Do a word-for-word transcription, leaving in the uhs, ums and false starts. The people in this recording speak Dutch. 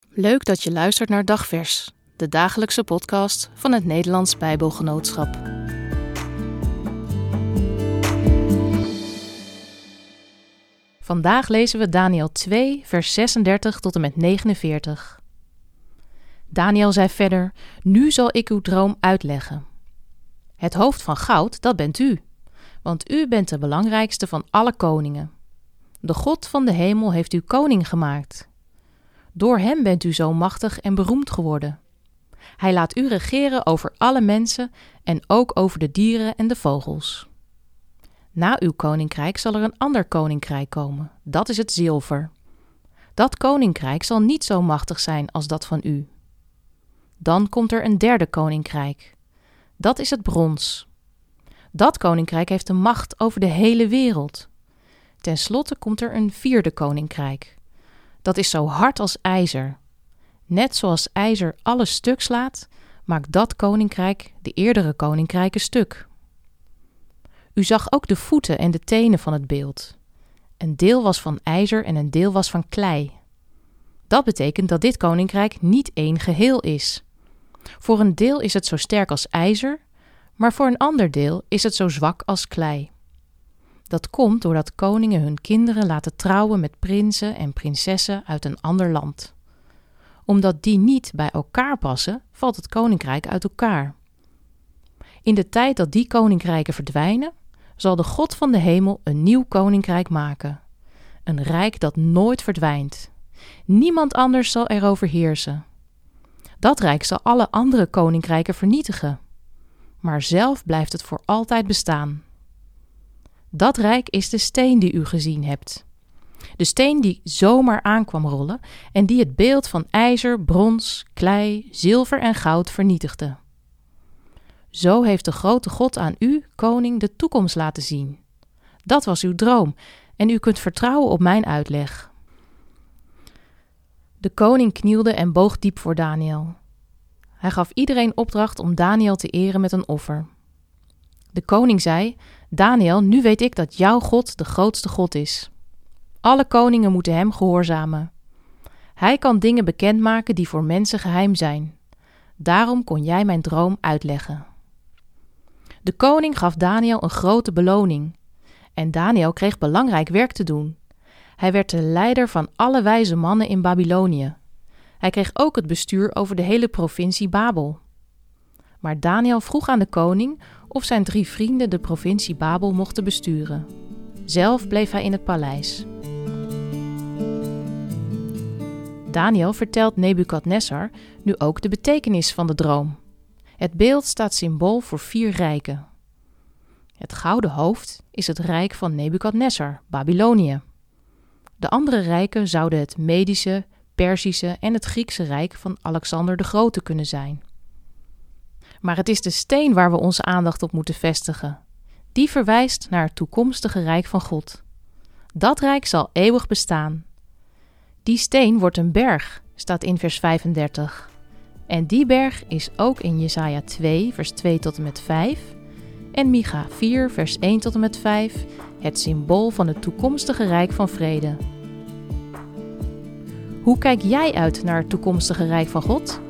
Leuk dat je luistert naar Dagvers, de dagelijkse podcast van het Nederlands Bijbelgenootschap. Vandaag lezen we Daniël twee, vers zesendertig tot en met negenenveertig. Daniël zei verder: Nu zal ik uw droom uitleggen. Het hoofd van goud, dat bent u, want u bent de belangrijkste van alle koningen. De God van de hemel heeft u koning gemaakt. Door hem bent u zo machtig en beroemd geworden. Hij laat u regeren over alle mensen en ook over de dieren en de vogels. Na uw koninkrijk zal er een ander koninkrijk komen, dat is het zilver. Dat koninkrijk zal niet zo machtig zijn als dat van u. Dan komt er een derde koninkrijk. Dat is het brons. Dat koninkrijk heeft de macht over de hele wereld. Ten slotte komt er een vierde koninkrijk. Dat is zo hard als ijzer. Net zoals ijzer alles stuk slaat, maakt dat koninkrijk de eerdere koninkrijken stuk. U zag ook de voeten en de tenen van het beeld. Een deel was van ijzer en een deel was van klei. Dat betekent dat dit koninkrijk niet één geheel is. Voor een deel is het zo sterk als ijzer, maar voor een ander deel is het zo zwak als klei. Dat komt doordat koningen hun kinderen laten trouwen met prinsen en prinsessen uit een ander land. Omdat die niet bij elkaar passen, valt het koninkrijk uit elkaar. In de tijd dat die koninkrijken verdwijnen, zal de God van de hemel een nieuw koninkrijk maken. Een rijk dat nooit verdwijnt. Niemand anders zal erover heersen. Dat rijk zal alle andere koninkrijken vernietigen. Maar zelf blijft het voor altijd bestaan. Dat rijk is de steen die u gezien hebt. De steen die zomaar aankwam rollen en die het beeld van ijzer, brons, klei, zilver en goud vernietigde. Zo heeft de grote God aan u, koning, de toekomst laten zien. Dat was uw droom en u kunt vertrouwen op mijn uitleg. De koning knielde en boog diep voor Daniël. Hij gaf iedereen opdracht om Daniël te eren met een offer. De koning zei: Daniël, nu weet ik dat jouw God de grootste God is. Alle koningen moeten hem gehoorzamen. Hij kan dingen bekendmaken die voor mensen geheim zijn. Daarom kon jij mijn droom uitleggen. De koning gaf Daniël een grote beloning. En Daniël kreeg belangrijk werk te doen. Hij werd de leider van alle wijze mannen in Babylonië. Hij kreeg ook het bestuur over de hele provincie Babel. Maar Daniël vroeg aan de koning of zijn drie vrienden de provincie Babel mochten besturen. Zelf bleef hij in het paleis. Daniël vertelt Nebukadnessar nu ook de betekenis van de droom. Het beeld staat symbool voor vier rijken. Het gouden hoofd is het rijk van Nebukadnessar, Babylonië. De andere rijken zouden het Medische, Perzische en het Griekse rijk van Alexander de Grote kunnen zijn. Maar het is de steen waar we onze aandacht op moeten vestigen. Die verwijst naar het toekomstige rijk van God. Dat rijk zal eeuwig bestaan. Die steen wordt een berg, staat in vers vijfendertig. En die berg is ook in Jesaja twee, vers twee tot en met vijf... en Micha vier, vers één tot en met vijf... het symbool van het toekomstige rijk van vrede. Hoe kijk jij uit naar het toekomstige rijk van God?